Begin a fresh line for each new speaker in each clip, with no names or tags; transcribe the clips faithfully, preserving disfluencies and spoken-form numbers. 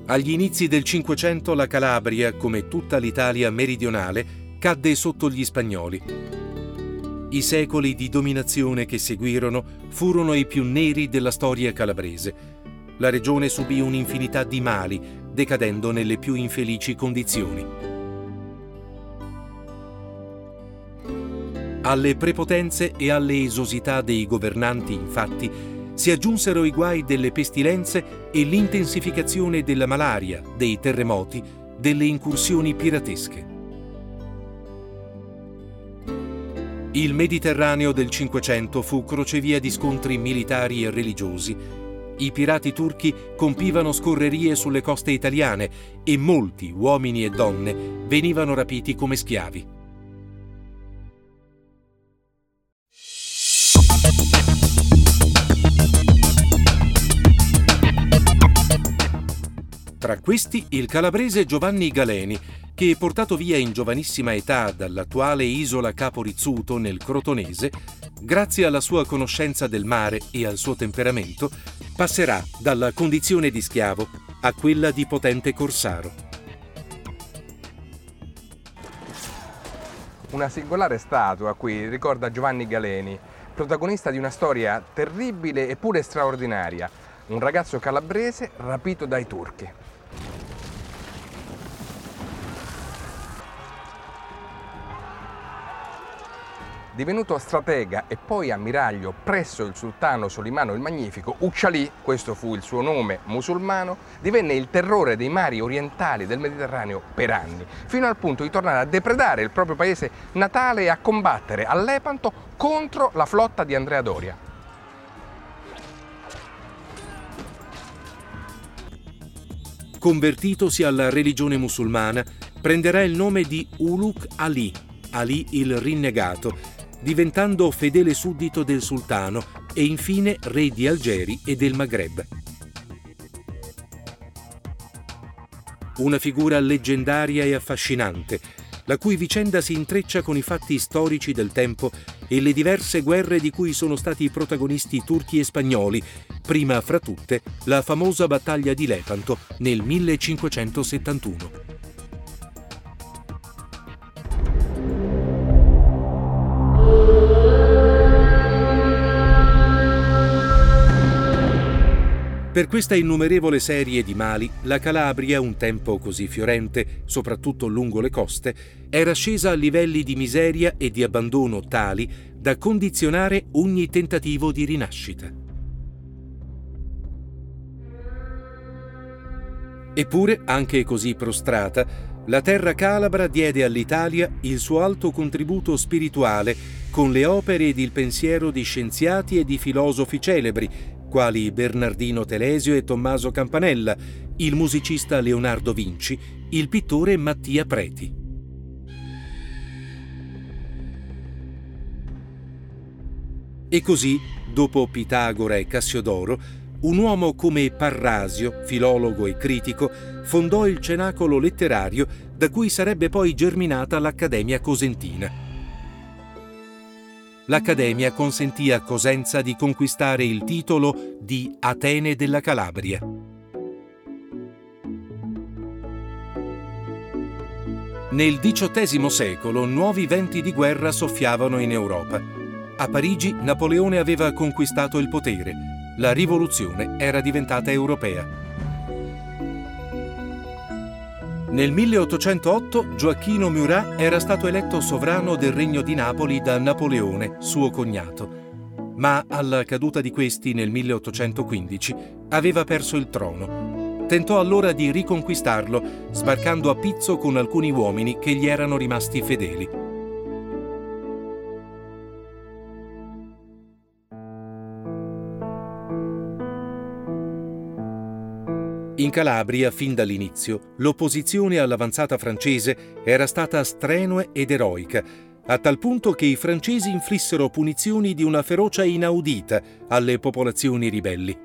Agli inizi del Cinquecento la Calabria, come tutta l'Italia meridionale, cadde sotto gli spagnoli. I secoli di dominazione che seguirono furono i più neri della storia calabrese. La regione subì un'infinità di mali, decadendo nelle più infelici condizioni. Alle prepotenze e alle esosità dei governanti, infatti, si aggiunsero i guai delle pestilenze e l'intensificazione della malaria, dei terremoti, delle incursioni piratesche. Il Mediterraneo del Cinquecento fu crocevia di scontri militari e religiosi. I pirati turchi compivano scorrerie sulle coste italiane e molti uomini e donne venivano rapiti come schiavi. Tra questi il calabrese Giovanni Galeni, che portato via in giovanissima età dall'attuale isola Capo Rizzuto nel Crotonese, grazie alla sua conoscenza del mare e al suo temperamento, passerà dalla condizione di schiavo a quella di potente corsaro.
Una singolare statua qui ricorda Giovanni Galeni, protagonista di una storia terribile eppure straordinaria, un ragazzo calabrese rapito dai turchi. Divenuto stratega e poi ammiraglio presso il sultano Solimano il Magnifico, Uccialì, questo fu il suo nome musulmano, divenne il terrore dei mari orientali del Mediterraneo per anni, fino al punto di tornare a depredare il proprio paese natale e a combattere a Lepanto contro la flotta di Andrea Doria.
Convertitosi alla religione musulmana, prenderà il nome di Uluk Ali, Ali il rinnegato, diventando fedele suddito del sultano e infine re di Algeri e del Maghreb. Una figura leggendaria e affascinante, la cui vicenda si intreccia con i fatti storici del tempo e le diverse guerre di cui sono stati protagonisti turchi e spagnoli, prima fra tutte la famosa battaglia di Lepanto nel millecinquecentosettantuno. Per questa innumerevole serie di mali, la Calabria, un tempo così fiorente, soprattutto lungo le coste, era scesa a livelli di miseria e di abbandono tali da condizionare ogni tentativo di rinascita. Eppure, anche così prostrata, la terra calabra diede all'Italia il suo alto contributo spirituale con le opere ed il pensiero di scienziati e di filosofi celebri, quali Bernardino Telesio e Tommaso Campanella, il musicista Leonardo Vinci, il pittore Mattia Preti. E così, dopo Pitagora e Cassiodoro, un uomo come Parrasio, filologo e critico, fondò il cenacolo letterario da cui sarebbe poi germinata l'Accademia Cosentina. L'Accademia consentì a Cosenza di conquistare il titolo di Atene della Calabria. Nel diciottesimo secolo nuovi venti di guerra soffiavano in Europa. A Parigi Napoleone aveva conquistato il potere. La rivoluzione era diventata europea. Nel milleottocentootto Gioacchino Murat era stato eletto sovrano del Regno di Napoli da Napoleone, suo cognato. Ma alla caduta di questi nel milleottocentoquindici aveva perso il trono. Tentò allora di riconquistarlo, sbarcando a Pizzo con alcuni uomini che gli erano rimasti fedeli. In Calabria, fin dall'inizio, l'opposizione all'avanzata francese era stata strenua ed eroica, a tal punto che i francesi inflissero punizioni di una ferocia inaudita alle popolazioni ribelli.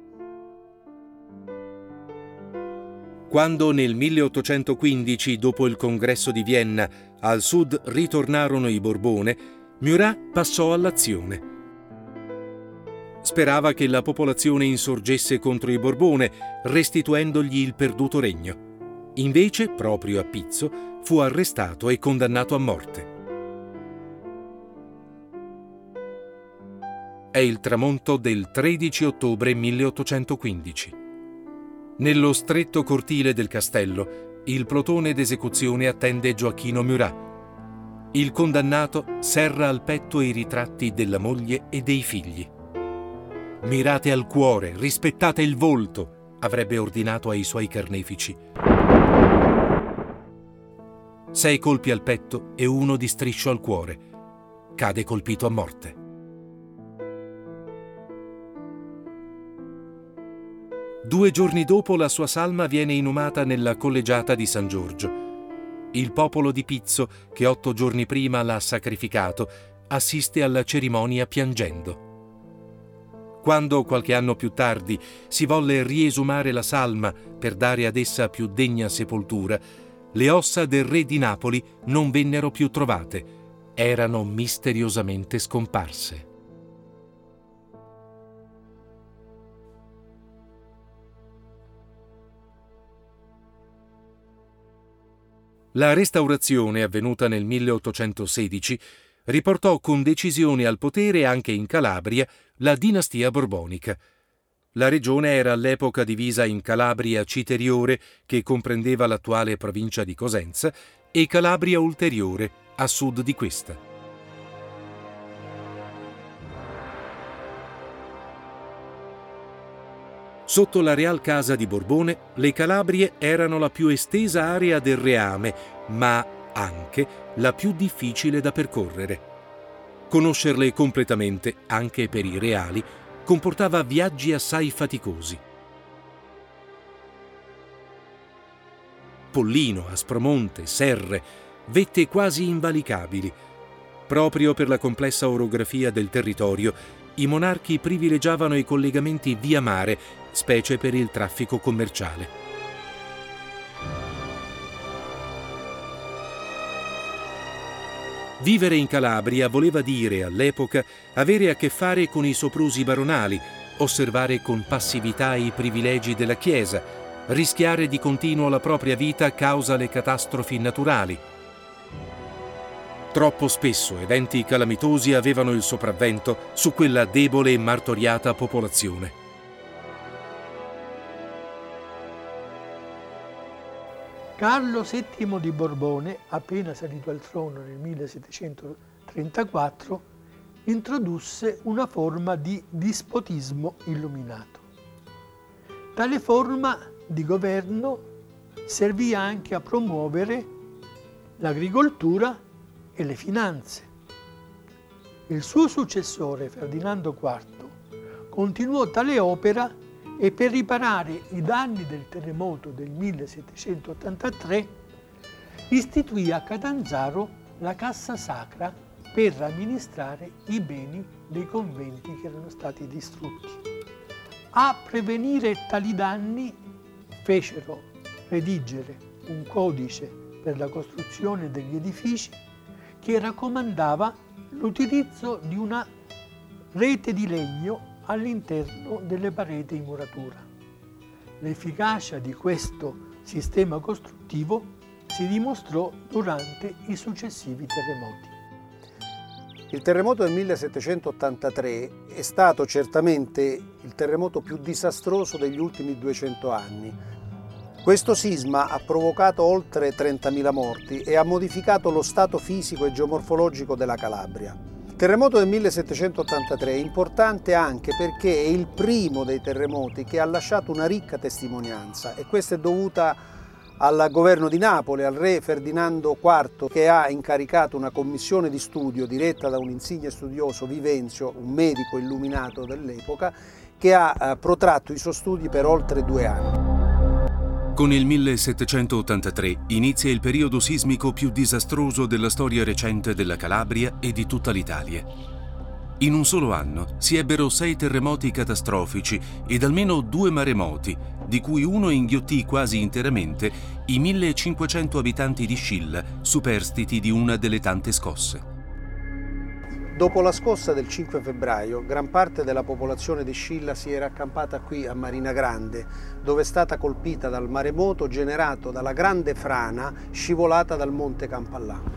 Quando nel milleottocentoquindici, dopo il congresso di Vienna, al sud ritornarono i Borbone, Murat passò all'azione. Sperava che la popolazione insorgesse contro i Borbone, restituendogli il perduto regno. Invece, proprio a Pizzo, fu arrestato e condannato a morte. È il tramonto del tredici ottobre milleottocentoquindici. Nello stretto cortile del castello, il plotone d'esecuzione attende Gioacchino Murat. Il condannato serra al petto i ritratti della moglie e dei figli. «Mirate al cuore, rispettate il volto», avrebbe ordinato ai suoi carnefici. Sei colpi al petto e uno di striscio al cuore. Cade colpito a morte. Due giorni dopo la sua salma viene inumata nella collegiata di San Giorgio. Il popolo di Pizzo, che otto giorni prima l'ha sacrificato, assiste alla cerimonia piangendo. Quando, qualche anno più tardi, si volle riesumare la salma per dare ad essa più degna sepoltura, le ossa del re di Napoli non vennero più trovate, erano misteriosamente scomparse. La restaurazione, avvenuta nel milleottocentosedici, riportò con decisione al potere anche in Calabria la dinastia borbonica. La regione era all'epoca divisa in Calabria Citeriore, che comprendeva l'attuale provincia di Cosenza, e Calabria Ulteriore, a sud di questa. Sotto la Real Casa di Borbone, le Calabrie erano la più estesa area del reame, ma anche la più difficile da percorrere. Conoscerle completamente, anche per i reali, comportava viaggi assai faticosi. Pollino, Aspromonte, Serre, vette quasi invalicabili. Proprio per la complessa orografia del territorio, i monarchi privilegiavano i collegamenti via mare, specie per il traffico commerciale. Vivere in Calabria voleva dire, all'epoca, avere a che fare con i soprusi baronali, osservare con passività i privilegi della Chiesa, rischiare di continuo la propria vita causa le catastrofi naturali. Troppo spesso eventi calamitosi avevano il sopravvento su quella debole e martoriata popolazione.
Carlo settimo di Borbone, appena salito al trono nel millesettecentotrentaquattro, introdusse una forma di dispotismo illuminato. Tale forma di governo servì anche a promuovere l'agricoltura e le finanze. Il suo successore, Ferdinando quarto, continuò tale opera e per riparare i danni del terremoto del millesettecentottantatré istituì a Catanzaro la Cassa Sacra per amministrare i beni dei conventi che erano stati distrutti. A prevenire tali danni fecero redigere un codice per la costruzione degli edifici che raccomandava l'utilizzo di una rete di legno all'interno delle pareti in muratura. L'efficacia di questo sistema costruttivo si dimostrò durante i successivi terremoti.
Il terremoto del millesettecentottantatré è stato certamente il terremoto più disastroso degli ultimi duecento anni. Questo sisma ha provocato oltre trentamila morti e ha modificato lo stato fisico e geomorfologico della Calabria. Il terremoto del millesettecentottantatré è importante anche perché è il primo dei terremoti che ha lasciato una ricca testimonianza, e questa è dovuta al governo di Napoli, al re Ferdinando quarto, che ha incaricato una commissione di studio diretta da un insigne studioso, Vivenzio, un medico illuminato dell'epoca, che ha protratto i suoi studi per oltre due anni.
Con il millesettecentottantatré inizia il periodo sismico più disastroso della storia recente della Calabria e di tutta l'Italia. In un solo anno si ebbero sei terremoti catastrofici ed almeno due maremoti, di cui uno inghiottì quasi interamente i millecinquecento abitanti di Scilla, superstiti di una delle tante scosse.
Dopo la scossa del cinque febbraio, gran parte della popolazione di Scilla si era accampata qui a Marina Grande, dove è stata colpita dal maremoto generato dalla grande frana scivolata dal monte Campallà.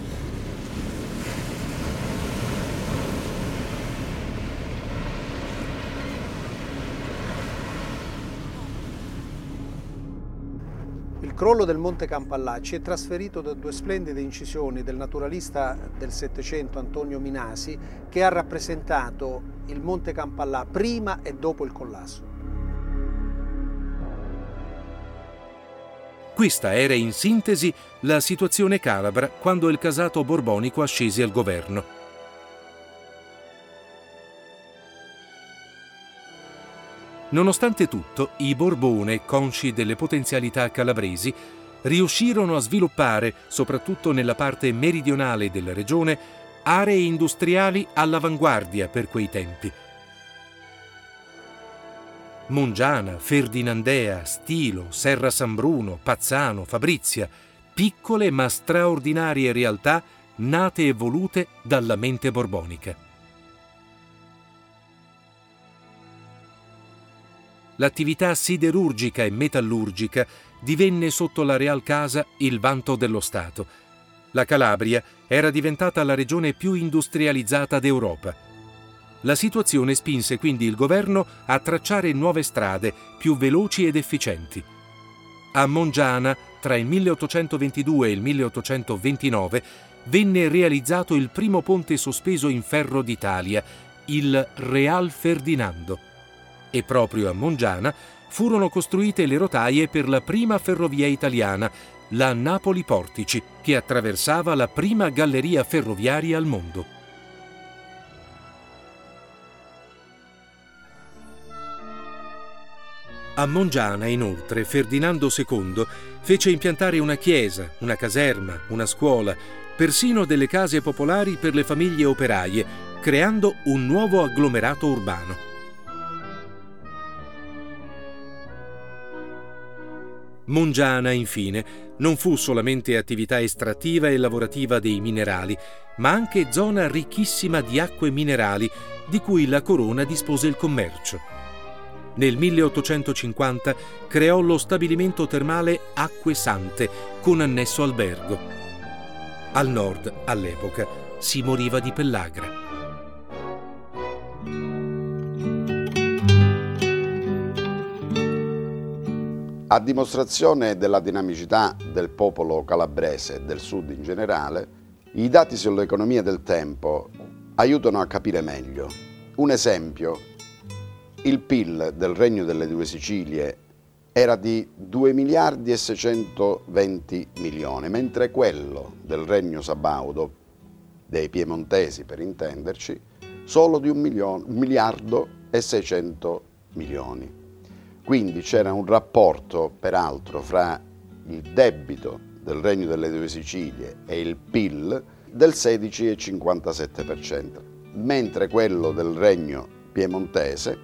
Il crollo del Monte Campallà ci è trasferito da due splendide incisioni del naturalista del Settecento Antonio Minasi, che ha rappresentato il Monte Campallà prima e dopo il collasso.
Questa era in sintesi la situazione calabra quando il casato borbonico ascese al governo. Nonostante tutto, i Borbone, consci delle potenzialità calabresi, riuscirono a sviluppare, soprattutto nella parte meridionale della regione, aree industriali all'avanguardia per quei tempi. Mongiana, Ferdinandea, Stilo, Serra San Bruno, Pazzano, Fabrizia, piccole ma straordinarie realtà nate e volute dalla mente borbonica. L'attività siderurgica e metallurgica divenne sotto la Real Casa il vanto dello Stato. La Calabria era diventata la regione più industrializzata d'Europa. La situazione spinse quindi il governo a tracciare nuove strade più veloci ed efficienti. A Mongiana, tra il milleottocentoventidue e il milleottocentoventinove, venne realizzato il primo ponte sospeso in ferro d'Italia, il Real Ferdinando. E proprio a Mongiana furono costruite le rotaie per la prima ferrovia italiana, la Napoli-Portici, che attraversava la prima galleria ferroviaria al mondo. A Mongiana, inoltre, Ferdinando secondo fece impiantare una chiesa, una caserma, una scuola, persino delle case popolari per le famiglie operaie, creando un nuovo agglomerato urbano. Mongiana, infine, non fu solamente attività estrattiva e lavorativa dei minerali, ma anche zona ricchissima di acque minerali di cui la corona dispose il commercio. Nel milleottocentocinquanta creò lo stabilimento termale Acque Sante con annesso albergo. Al nord, all'epoca, si moriva di pellagra.
A dimostrazione della dinamicità del popolo calabrese e del sud in generale, i dati sull'economia del tempo aiutano a capire meglio. Un esempio: il P I L del Regno delle Due Sicilie era di due miliardi e seicentoventi milioni, mentre quello del Regno Sabaudo, dei piemontesi per intenderci, solo di un, milione, un miliardo e seicento milioni. Quindi c'era un rapporto, peraltro, fra il debito del Regno delle Due Sicilie e il P I L del sedici virgola cinquantasette per cento, mentre quello del Regno piemontese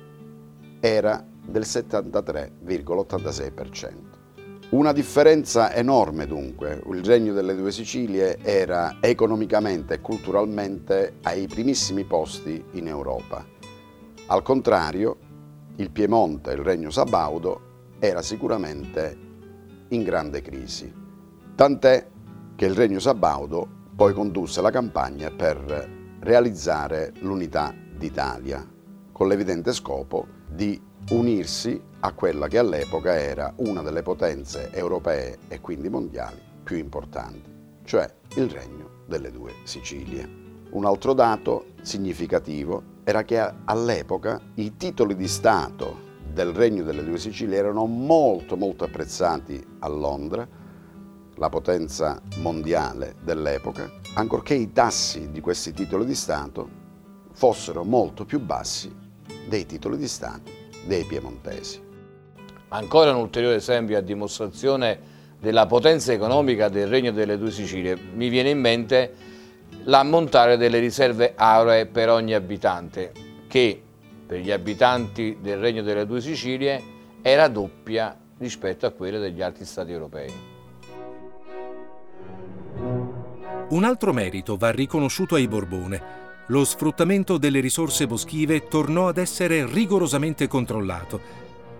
era del settantatré virgola ottantasei per cento. Una differenza enorme dunque. Il Regno delle Due Sicilie era economicamente e culturalmente ai primissimi posti in Europa. Al contrario, il Piemonte, il Regno Sabaudo, era sicuramente in grande crisi. Tant'è che il Regno Sabaudo poi condusse la campagna per realizzare l'unità d'Italia, con l'evidente scopo di unirsi a quella che all'epoca era una delle potenze europee e quindi mondiali più importanti, cioè il Regno delle Due Sicilie. Un altro dato significativo era che all'epoca i titoli di Stato del Regno delle Due Sicilie erano molto molto apprezzati a Londra, la potenza mondiale dell'epoca, ancorché i tassi di questi titoli di Stato fossero molto più bassi dei titoli di Stato dei piemontesi.
Ancora un ulteriore esempio a dimostrazione della potenza economica del Regno delle Due Sicilie. Mi viene in mente l'ammontare delle riserve auree per ogni abitante, che per gli abitanti del Regno delle Due Sicilie era doppia rispetto a quelle degli altri stati europei.
Un altro merito va riconosciuto ai Borbone. lo sfruttamento delle risorse boschive tornò ad essere rigorosamente controllato.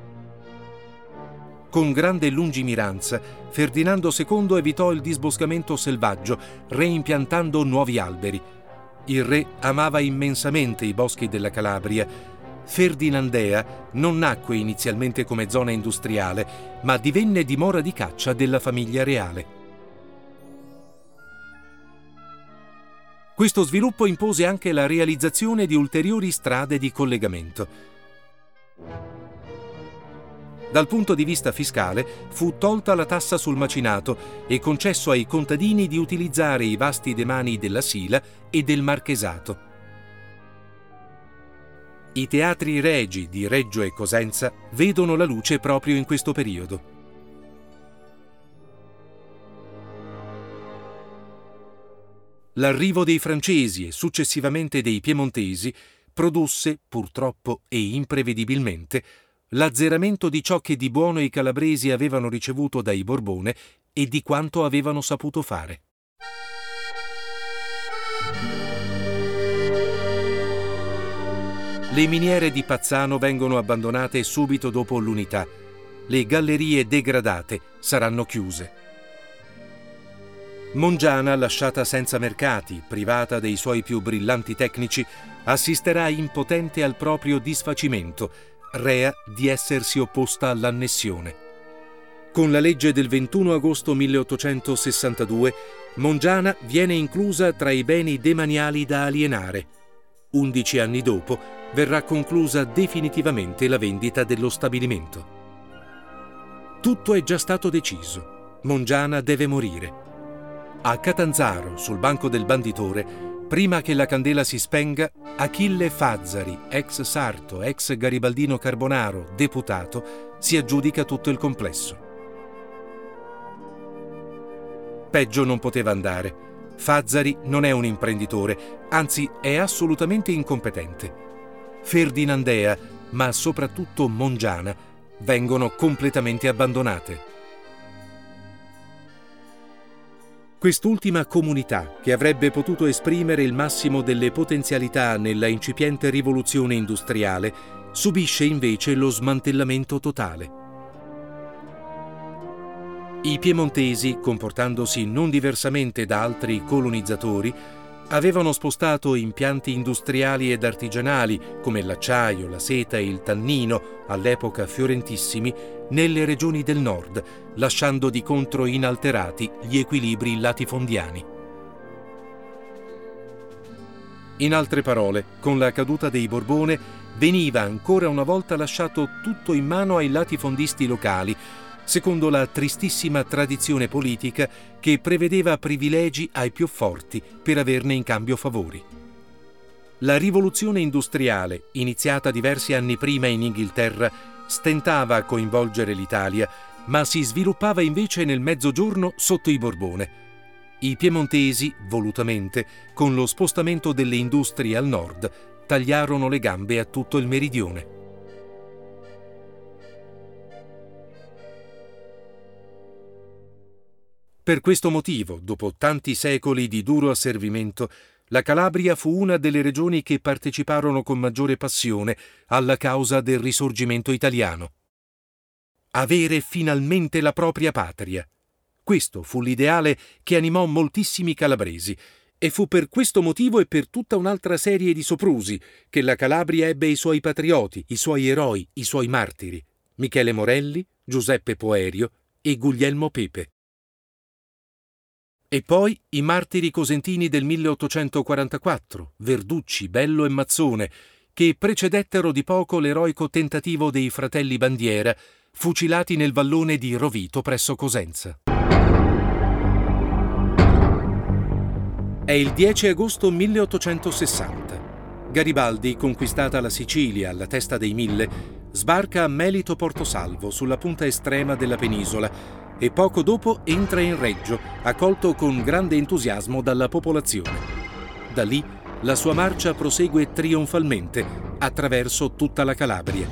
Con grande lungimiranza, Ferdinando secondo evitò il disboscamento selvaggio, reimpiantando nuovi alberi. Il re amava immensamente i boschi della Calabria. Ferdinandea non nacque inizialmente come zona industriale, ma divenne dimora di caccia della famiglia reale. Questo sviluppo impose anche la realizzazione di ulteriori strade di collegamento. Dal punto di vista fiscale fu tolta la tassa sul macinato e concesso ai contadini di utilizzare i vasti demani della Sila e del Marchesato. I teatri regi di Reggio e Cosenza vedono la luce proprio in questo periodo. L'arrivo dei francesi e successivamente dei piemontesi produsse, purtroppo e imprevedibilmente, l'azzeramento di ciò che di buono i calabresi avevano ricevuto dai Borbone e di quanto avevano saputo fare. Le miniere di Pazzano vengono abbandonate subito dopo l'unità. Le gallerie degradate saranno chiuse. Mongiana, lasciata senza mercati, privata dei suoi più brillanti tecnici, assisterà impotente al proprio disfacimento, rea di essersi opposta all'annessione. Con la legge del ventuno agosto milleottocentosessantadue, Mongiana viene inclusa tra i beni demaniali da alienare. Undici anni dopo verrà conclusa definitivamente la vendita dello stabilimento. Tutto è già stato deciso. Mongiana deve morire. A Catanzaro, sul banco del banditore, prima che la candela si spenga, Achille Fazzari, ex sarto, ex garibaldino Carbonaro, deputato, si aggiudica tutto il complesso. Peggio non poteva andare. Fazzari non è un imprenditore, anzi è assolutamente incompetente. Ferdinandea, ma soprattutto Mongiana, vengono completamente abbandonate. Quest'ultima comunità, che avrebbe potuto esprimere il massimo delle potenzialità nella incipiente rivoluzione industriale, subisce invece lo smantellamento totale. I piemontesi, comportandosi non diversamente da altri colonizzatori, avevano spostato impianti industriali ed artigianali come l'acciaio, la seta e il tannino, all'epoca fiorentissimi, nelle regioni del nord, lasciando di contro inalterati gli equilibri latifondiani. In altre parole, con la caduta dei Borbone veniva ancora una volta lasciato tutto in mano ai latifondisti locali, secondo la tristissima tradizione politica che prevedeva privilegi ai più forti per averne in cambio favori. La rivoluzione industriale, iniziata diversi anni prima in Inghilterra, stentava a coinvolgere l'Italia, ma si sviluppava invece nel Mezzogiorno sotto i Borbone. I piemontesi, volutamente, con lo spostamento delle industrie al nord, tagliarono le gambe a tutto il meridione. Per questo motivo, dopo tanti secoli di duro asservimento, la Calabria fu una delle regioni che parteciparono con maggiore passione alla causa del Risorgimento italiano. Avere finalmente la propria patria. Questo fu l'ideale che animò moltissimi calabresi e fu per questo motivo e per tutta un'altra serie di soprusi che la Calabria ebbe i suoi patrioti, i suoi eroi, i suoi martiri, Michele Morelli, Giuseppe Poerio e Guglielmo Pepe. E poi i martiri cosentini del milleottocentoquarantaquattro, Verducci, Bello e Mazzone, che precedettero di poco l'eroico tentativo dei fratelli Bandiera, fucilati nel vallone di Rovito presso Cosenza. È il dieci agosto milleottocentosessanta. Garibaldi, conquistata la Sicilia alla testa dei Mille, sbarca a Melito Portosalvo, sulla punta estrema della penisola, e poco dopo entra in Reggio, accolto con grande entusiasmo dalla popolazione. Da lì la sua marcia prosegue trionfalmente attraverso tutta la Calabria.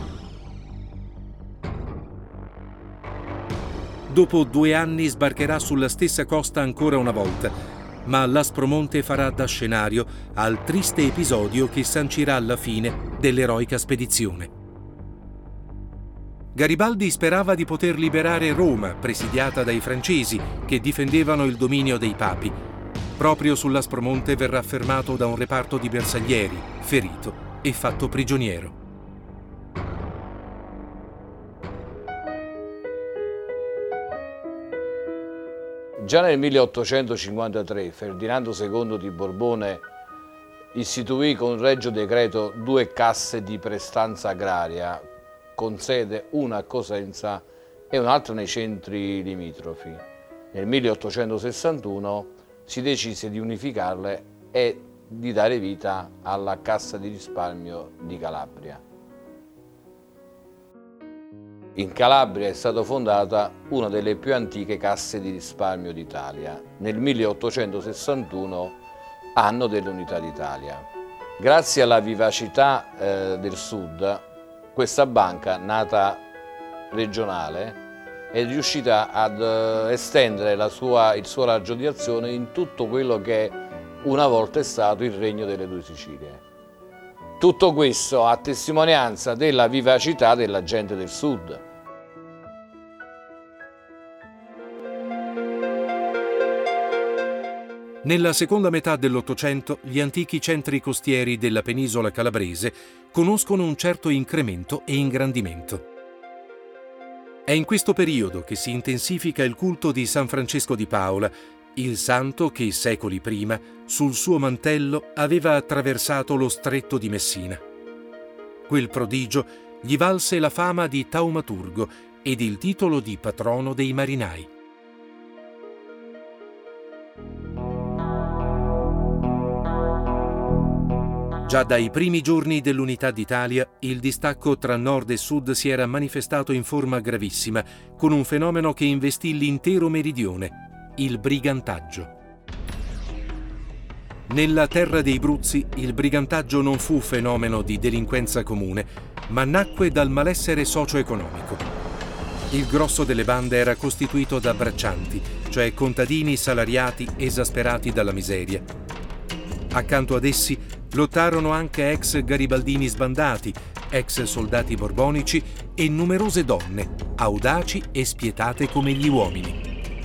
Dopo due anni sbarcherà sulla stessa costa ancora una volta, ma l'Aspromonte farà da scenario al triste episodio che sancirà la fine dell'eroica spedizione. Garibaldi sperava di poter liberare Roma, presidiata dai francesi, che difendevano il dominio dei papi. Proprio sull'Aspromonte verrà fermato da un reparto di bersaglieri, ferito e fatto prigioniero.
Già nel milleottocentocinquantatré Ferdinando secondo di Borbone istituì con regio decreto due casse di prestanza agraria, con sede una a Cosenza e un'altra nei centri limitrofi. Nel milleottocentosessantuno si decise di unificarle e di dare vita alla Cassa di risparmio di Calabria. In Calabria è stata fondata una delle più antiche casse di risparmio d'Italia, nel milleottocentosessantuno, anno dell'Unità d'Italia. Grazie alla vivacità eh, del Sud, questa banca, nata regionale, è riuscita ad eh, estendere la sua, il suo raggio di azione in tutto quello che una volta è stato il Regno delle Due Sicilie. Tutto questo a testimonianza della vivacità della gente del Sud.
Nella seconda metà dell'Ottocento gli antichi centri costieri della penisola calabrese conoscono un certo incremento e ingrandimento. È in questo periodo che si intensifica il culto di San Francesco di Paola, il santo che secoli prima sul suo mantello aveva attraversato lo stretto di Messina. Quel prodigio gli valse la fama di taumaturgo ed il titolo di patrono dei marinai. Già dai primi giorni dell'Unità d'Italia, il distacco tra nord e sud si era manifestato in forma gravissima, con un fenomeno che investì l'intero meridione, il brigantaggio. Nella terra dei Bruzzi, il brigantaggio non fu fenomeno di delinquenza comune, ma nacque dal malessere socio-economico. Il grosso delle bande era costituito da braccianti, cioè contadini salariati esasperati dalla miseria. Accanto ad essi lottarono anche ex garibaldini sbandati, ex soldati borbonici e numerose donne, audaci e spietate come gli uomini.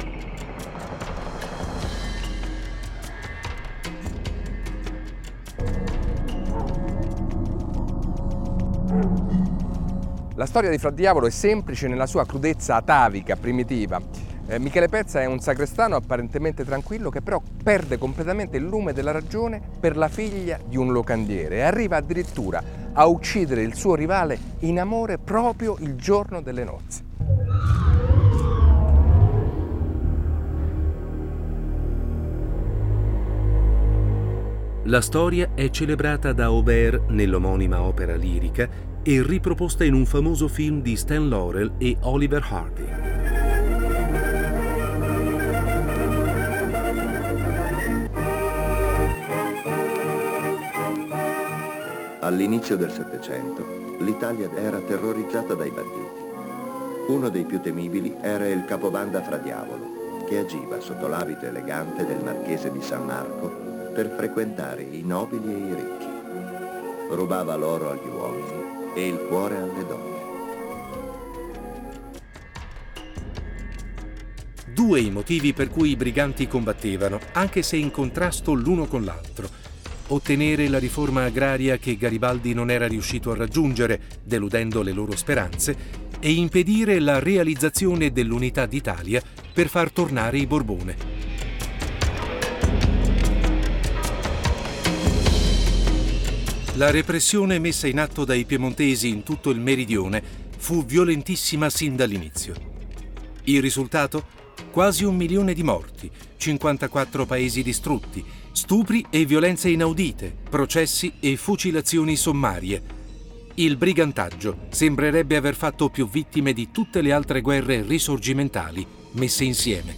La storia di Fra Diavolo è semplice nella sua crudezza atavica, primitiva. Eh, Michele Pezza è un sacrestano apparentemente tranquillo che però perde completamente il lume della ragione per la figlia di un locandiere e arriva addirittura a uccidere il suo rivale in amore proprio il giorno delle nozze.
La storia è celebrata da Aubert nell'omonima opera lirica e riproposta in un famoso film di Stan Laurel e Oliver Hardy.
All'inizio del Settecento, l'Italia era terrorizzata dai banditi. Uno dei più temibili era il capobanda Fra Diavolo, che agiva sotto l'abito elegante del marchese di San Marco per frequentare i nobili e i ricchi. Rubava l'oro agli uomini e il cuore alle donne.
Due i motivi per cui i briganti combattevano, anche se in contrasto l'uno con l'altro. Ottenere la riforma agraria che Garibaldi non era riuscito a raggiungere, deludendo le loro speranze, e impedire la realizzazione dell'Unità d'Italia per far tornare i Borbone. La repressione messa in atto dai piemontesi in tutto il meridione fu violentissima sin dall'inizio. Il risultato? Quasi un milione di morti, cinquantaquattro paesi distrutti, stupri e violenze inaudite, processi e fucilazioni sommarie. Il brigantaggio sembrerebbe aver fatto più vittime di tutte le altre guerre risorgimentali messe insieme.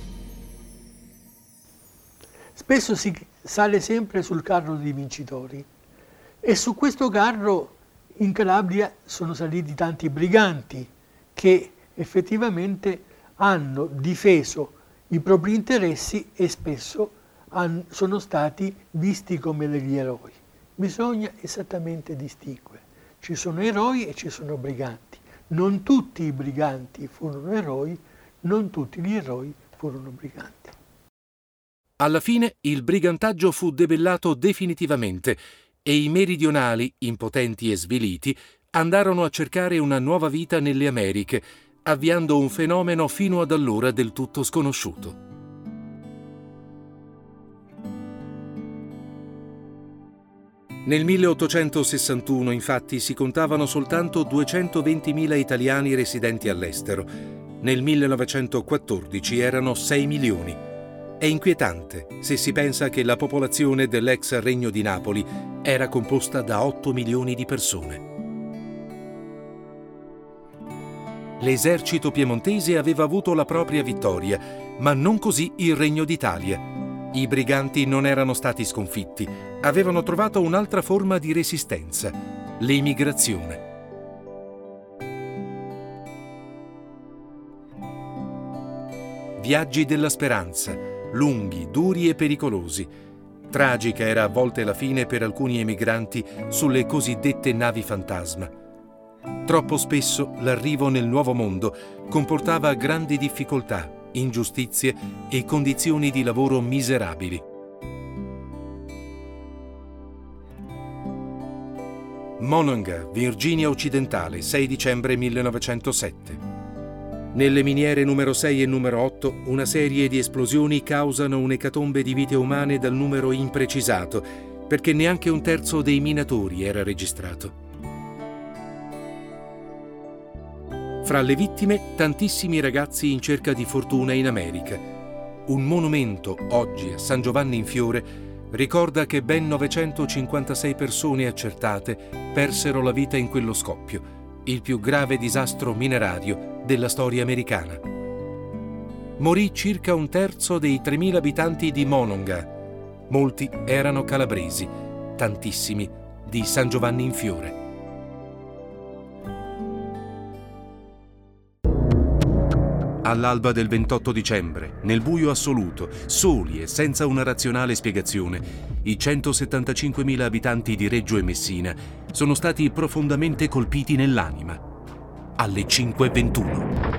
Spesso si sale sempre sul carro dei vincitori e su questo carro in Calabria sono saliti tanti briganti che effettivamente hanno difeso i propri interessi e spesso han, sono stati visti come degli eroi. Bisogna esattamente distinguere. Ci sono eroi e ci sono briganti. Non tutti i briganti furono eroi, non tutti gli eroi furono briganti.
Alla fine il brigantaggio fu debellato definitivamente e i meridionali, impotenti e sviliti, andarono a cercare una nuova vita nelle Americhe, avviando un fenomeno fino ad allora del tutto sconosciuto. Nel milleottocentosessantuno, infatti, si contavano soltanto duecentoventimila italiani residenti all'estero. Nel millenovecentoquattordici erano sei milioni. È inquietante se si pensa che la popolazione dell'ex Regno di Napoli era composta da otto milioni di persone. L'esercito piemontese aveva avuto la propria vittoria, ma non così il Regno d'Italia. I briganti non erano stati sconfitti, avevano trovato un'altra forma di resistenza, l'emigrazione. Viaggi della speranza, lunghi, duri e pericolosi. Tragica era a volte la fine per alcuni emigranti sulle cosiddette navi fantasma. Troppo spesso l'arrivo nel nuovo mondo comportava grandi difficoltà, ingiustizie e condizioni di lavoro miserabili. Monongah, Virginia occidentale, sei dicembre millenovecentosette. Nelle miniere numero sei e numero otto, una serie di esplosioni causano un'ecatombe di vite umane dal numero imprecisato, perché neanche un terzo dei minatori era registrato. Fra le vittime, tantissimi ragazzi in cerca di fortuna in America. Un monumento, oggi a San Giovanni in Fiore, ricorda che ben novecentocinquantasei persone accertate persero la vita in quello scoppio, il più grave disastro minerario della storia americana. Morì circa un terzo dei tremila abitanti di Monongah. Molti erano calabresi, tantissimi di San Giovanni in Fiore. All'alba del ventotto dicembre, nel buio assoluto, soli e senza una razionale spiegazione, i centosettantacinquemila abitanti di Reggio e Messina sono stati profondamente colpiti nell'anima. Alle cinque e ventuno.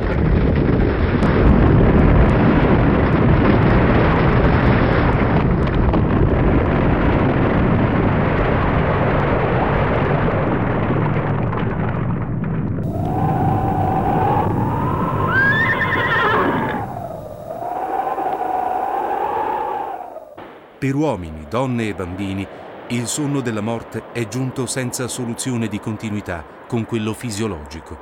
Per uomini, donne e bambini, il sonno della morte è giunto senza soluzione di continuità con quello fisiologico.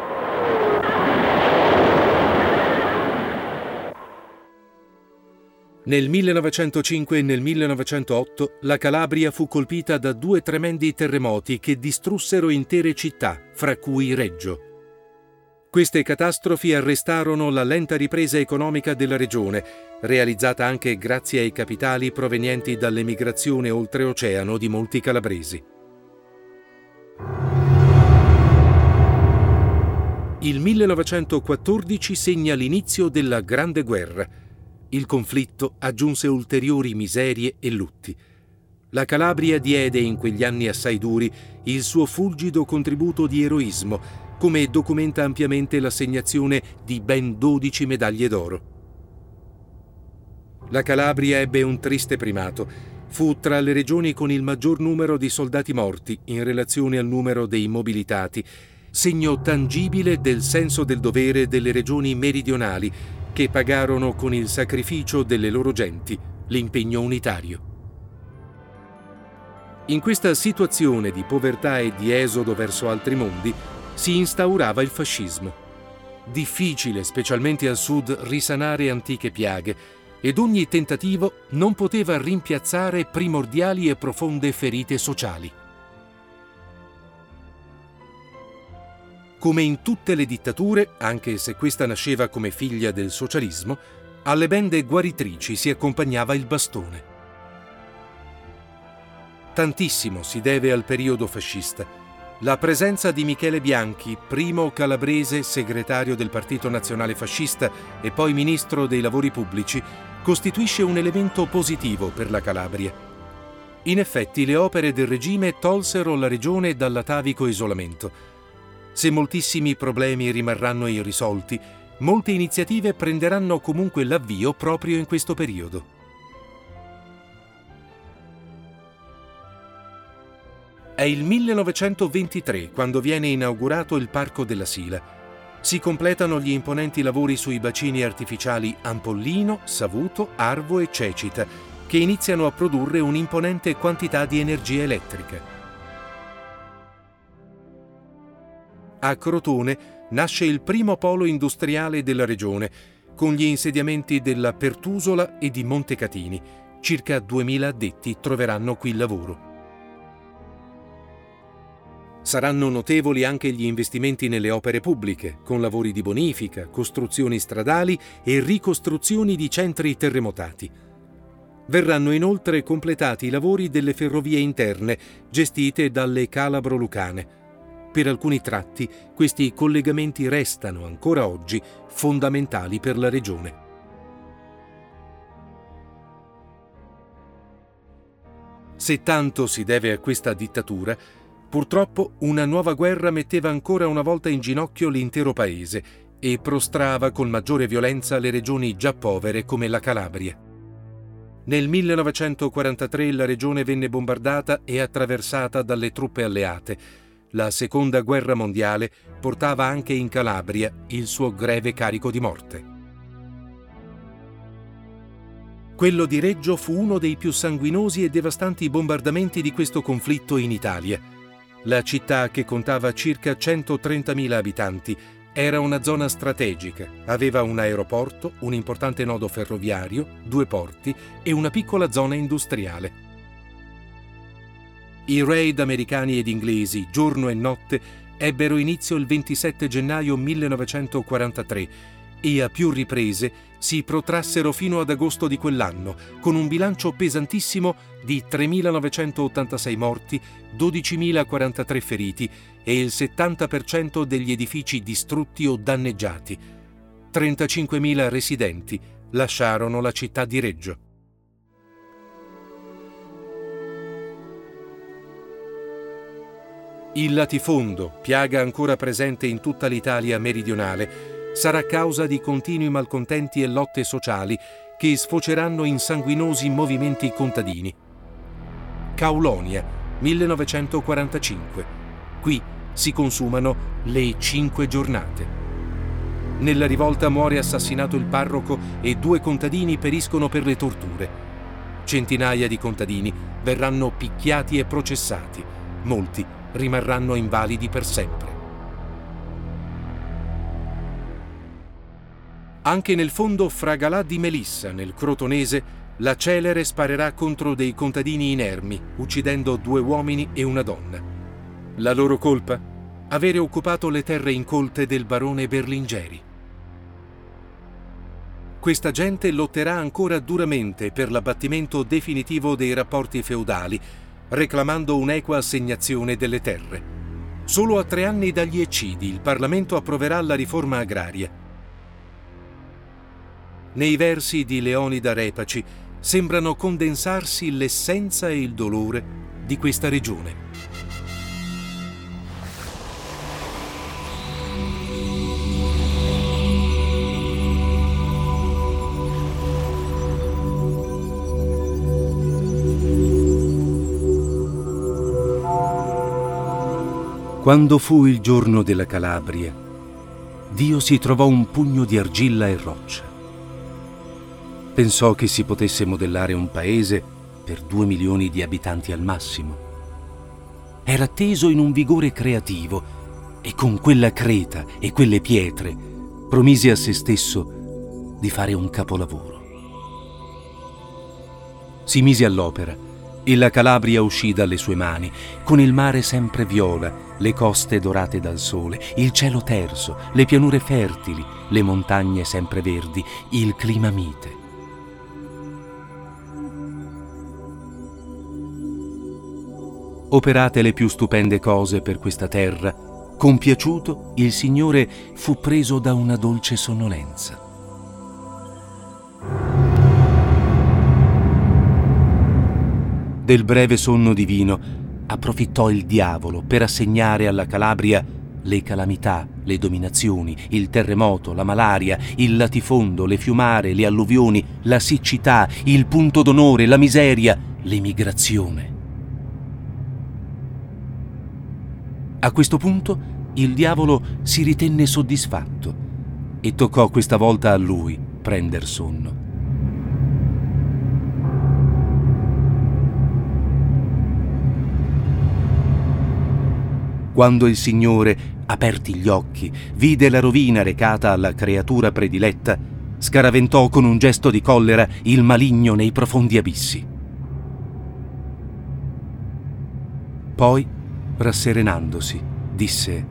Nel millenovecentocinque e nel millenovecentootto la Calabria fu colpita da due tremendi terremoti che distrussero intere città, fra cui Reggio. Queste catastrofi arrestarono la lenta ripresa economica della regione, realizzata anche grazie ai capitali provenienti dall'emigrazione oltreoceano di molti calabresi. Il millenovecentoquattordici segna l'inizio della Grande Guerra. Il conflitto aggiunse ulteriori miserie e lutti. La Calabria diede in quegli anni assai duri il suo fulgido contributo di eroismo, come documenta ampiamente l'assegnazione di ben dodici medaglie d'oro. La Calabria ebbe un triste primato. Fu tra le regioni con il maggior numero di soldati morti in relazione al numero dei mobilitati, segno tangibile del senso del dovere delle regioni meridionali, che pagarono con il sacrificio delle loro genti l'impegno unitario. In questa situazione di povertà e di esodo verso altri mondi si instaurava il fascismo. Difficile, specialmente al sud, risanare antiche piaghe, ed ogni tentativo non poteva rimpiazzare primordiali e profonde ferite sociali. Come in tutte le dittature, anche se questa nasceva come figlia del socialismo, alle bende guaritrici si accompagnava il bastone. Tantissimo si deve al periodo fascista. La presenza di Michele Bianchi, primo calabrese segretario del Partito Nazionale Fascista e poi ministro dei Lavori Pubblici, costituisce un elemento positivo per la Calabria. In effetti, le opere del regime tolsero la regione dall'atavico isolamento. Se moltissimi problemi rimarranno irrisolti, molte iniziative prenderanno comunque l'avvio proprio in questo periodo. È il millenovecentoventitré quando viene inaugurato il Parco della Sila. Si completano gli imponenti lavori sui bacini artificiali Ampollino, Savuto, Arvo e Cecita, che iniziano a produrre un'imponente quantità di energia elettrica. A Crotone nasce il primo polo industriale della regione, con gli insediamenti della Pertusola e di Montecatini. Circa duemila addetti troveranno qui lavoro. Saranno notevoli anche gli investimenti nelle opere pubbliche, con lavori di bonifica, costruzioni stradali e ricostruzioni di centri terremotati. Verranno inoltre completati i lavori delle ferrovie interne, gestite dalle Calabro-Lucane. Per alcuni tratti, questi collegamenti restano ancora oggi fondamentali per la regione. Se tanto si deve a questa dittatura, purtroppo una nuova guerra metteva ancora una volta in ginocchio l'intero paese e prostrava con maggiore violenza le regioni già povere come la Calabria. Nel millenovecentoquarantatré la regione venne bombardata e attraversata dalle truppe alleate. La Seconda Guerra Mondiale portava anche in Calabria il suo greve carico di morte. Quello di Reggio fu uno dei più sanguinosi e devastanti bombardamenti di questo conflitto in Italia. La città, che contava circa centotrentamila abitanti, era una zona strategica, aveva un aeroporto, un importante nodo ferroviario, due porti e una piccola zona industriale. I raid americani ed inglesi, giorno e notte, ebbero inizio il ventisette gennaio millenovecentoquarantatré e a più riprese si protrassero fino ad agosto di quell'anno, con un bilancio pesantissimo di tremilanovecentottantasei morti, dodicimilaquarantatré feriti e il settanta per cento degli edifici distrutti o danneggiati. trentacinquemila residenti lasciarono la città di Reggio. Il latifondo, piaga ancora presente in tutta l'Italia meridionale, sarà causa di continui malcontenti e lotte sociali che sfoceranno in sanguinosi movimenti contadini. Caulonia, millenovecentoquarantacinque. Qui si consumano le cinque giornate. Nella rivolta muore assassinato il parroco e due contadini periscono per le torture. Centinaia di contadini verranno picchiati e processati. Molti rimarranno invalidi per sempre. Anche nel fondo Fragalà di Melissa, nel Crotonese, la Celere sparerà contro dei contadini inermi, uccidendo due uomini e una donna. La loro colpa? Avere occupato le terre incolte del barone Berlingeri. Questa gente lotterà ancora duramente per l'abbattimento definitivo dei rapporti feudali, reclamando un'equa assegnazione delle terre. Solo a tre anni dagli eccidi il Parlamento approverà la riforma agraria. Nei versi di Leonida Repaci sembrano condensarsi l'essenza e il dolore di questa regione.
Quando fu il giorno della Calabria, Dio si trovò un pugno di argilla e roccia. Pensò che si potesse modellare un paese per due milioni di abitanti al massimo. Era teso in un vigore creativo e con quella creta e quelle pietre promise a se stesso di fare un capolavoro. Si mise all'opera e la Calabria uscì dalle sue mani, con il mare sempre viola, le coste dorate dal sole, il cielo terso, le pianure fertili, le montagne sempre verdi, il clima mite.
operate le più stupende cose per questa terra, compiaciuto, il Signore fu preso da una dolce sonnolenza. Del breve sonno divino approfittò il diavolo per assegnare alla Calabria le calamità, le dominazioni, il terremoto, la malaria, il latifondo, le fiumare, le alluvioni, la siccità, il punto d'onore, la miseria, l'emigrazione. A questo punto il diavolo si ritenne soddisfatto e toccò questa volta a lui prender sonno. Quando il Signore, aperti gli occhi, vide la rovina recata alla creatura prediletta, scaraventò con un gesto di collera il maligno nei profondi abissi. Poi, rasserenandosi, disse: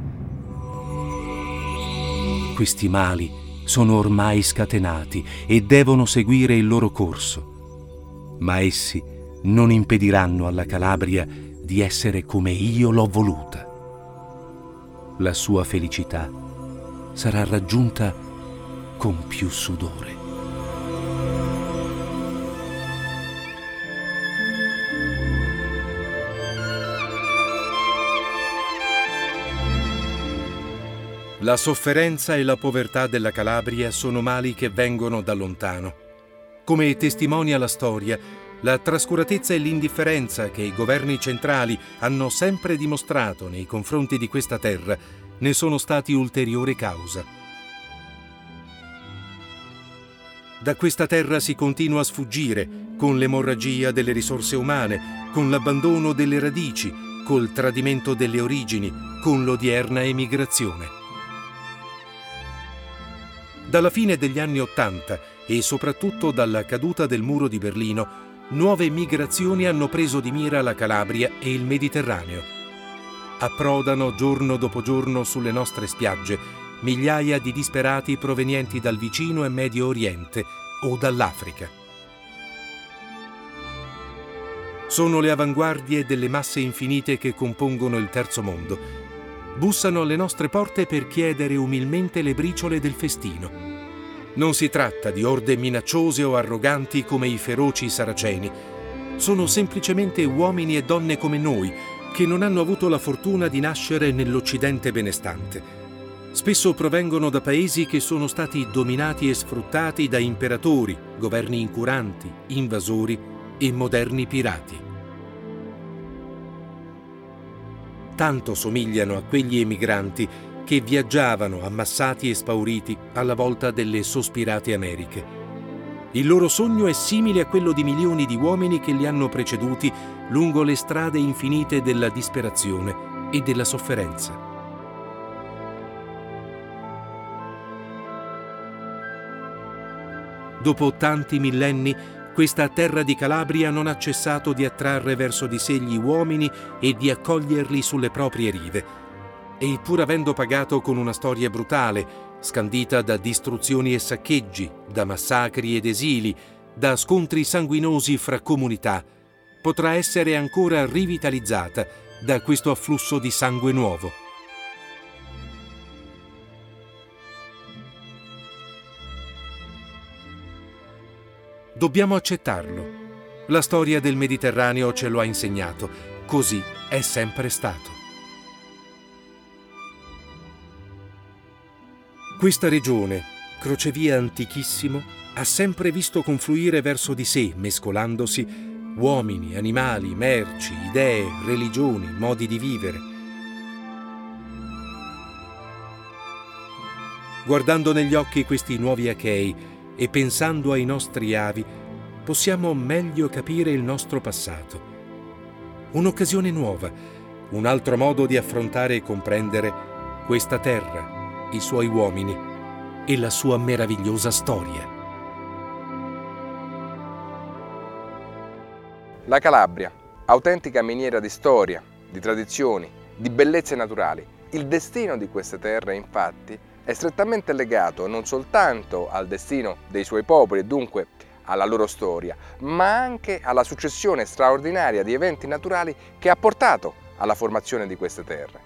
questi mali sono ormai scatenati e devono seguire il loro corso, ma essi non impediranno alla Calabria di essere come io l'ho voluta. La sua felicità sarà raggiunta con più sudore. La sofferenza e la povertà della Calabria sono mali che vengono da lontano. Come testimonia la storia, la trascuratezza e l'indifferenza che i governi centrali hanno sempre dimostrato nei confronti di questa terra ne sono stati ulteriore causa. Da questa terra si continua a sfuggire con l'emorragia delle risorse umane, con l'abbandono delle radici, col tradimento delle origini, con l'odierna emigrazione. Dalla fine degli anni Ottanta e soprattutto dalla caduta del muro di Berlino, nuove migrazioni hanno preso di mira la Calabria e il Mediterraneo. Approdano giorno dopo giorno sulle nostre spiagge migliaia di disperati provenienti dal vicino e Medio Oriente o dall'Africa. Sono le avanguardie delle masse infinite che compongono il terzo mondo. Bussano alle nostre porte per chiedere umilmente le briciole del festino. Non si tratta di orde minacciose o arroganti come i feroci saraceni. Sono semplicemente uomini e donne come noi, che non hanno avuto la fortuna di nascere nell'Occidente benestante. Spesso provengono da paesi che sono stati dominati e sfruttati da imperatori, governi incuranti, invasori e moderni pirati. Tanto somigliano a quegli emigranti che viaggiavano ammassati e spauriti alla volta delle sospirate Americhe. Il loro sogno è simile a quello di milioni di uomini che li hanno preceduti lungo le strade infinite della disperazione e della sofferenza. Dopo tanti millenni, questa terra di Calabria non ha cessato di attrarre verso di sé gli uomini e di accoglierli sulle proprie rive. E pur avendo pagato con una storia brutale, scandita da distruzioni e saccheggi, da massacri ed esili, da scontri sanguinosi fra comunità, potrà essere ancora rivitalizzata da questo afflusso di sangue nuovo. Dobbiamo accettarlo. La storia del Mediterraneo ce lo ha insegnato. Così è sempre stato. Questa regione, crocevia antichissimo, ha sempre visto confluire verso di sé, mescolandosi, uomini, animali, merci, idee, religioni, modi di vivere. Guardando negli occhi questi nuovi Achei e pensando ai nostri avi, possiamo meglio capire il nostro passato. Un'occasione nuova, un altro modo di affrontare e comprendere questa terra, i suoi uomini e la sua meravigliosa storia.
La Calabria, autentica miniera di storia, di tradizioni, di bellezze naturali. Il destino di queste terre, infatti, è strettamente legato non soltanto al destino dei suoi popoli e dunque alla loro storia, ma anche alla successione straordinaria di eventi naturali che ha portato alla formazione di queste terre.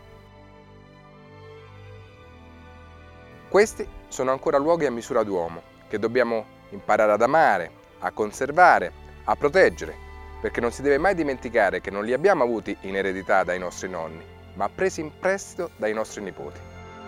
Questi sono ancora luoghi a misura d'uomo che dobbiamo imparare ad amare, a conservare, a proteggere, perché non si deve mai dimenticare che non li abbiamo avuti in eredità dai nostri nonni, ma presi in prestito dai nostri nipoti.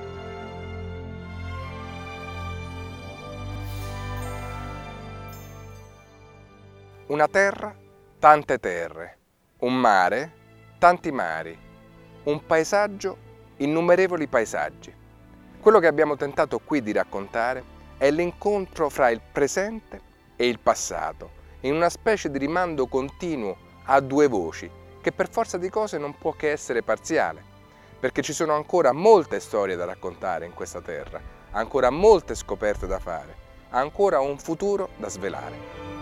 Una terra, tante terre, un mare, tanti mari, un paesaggio, innumerevoli paesaggi. Quello che abbiamo tentato qui di raccontare è l'incontro fra il presente e il passato, in una specie di rimando continuo a due voci, che per forza di cose non può che essere parziale, perché ci sono ancora molte storie da raccontare in questa terra, ancora molte scoperte da fare, ancora un futuro da svelare.